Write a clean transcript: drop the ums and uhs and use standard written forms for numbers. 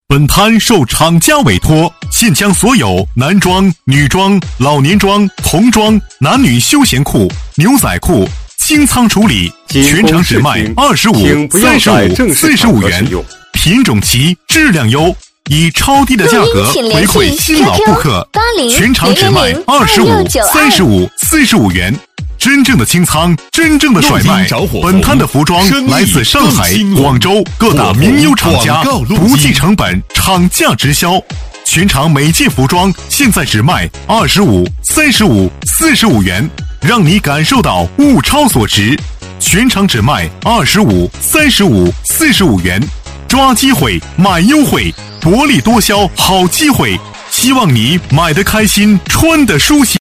本摊受厂家委托，现将所有男装、女装、老年装、童装、男女休闲裤、牛仔裤清仓处理，全场只卖25、35、45元，品种齐，质量优，以超低的价格回馈新老顾客，全场只卖25、35、45元。真正的清仓，真正的甩卖。本摊的服装来自上海、广州各大名优厂家，不计成本，厂价直销。全场每件服装现在只卖25、35、45元，让你感受到物超所值。全场只卖25、35、45元，抓机会，买优惠，薄利多销，好机会。希望你买得开心，穿得舒心。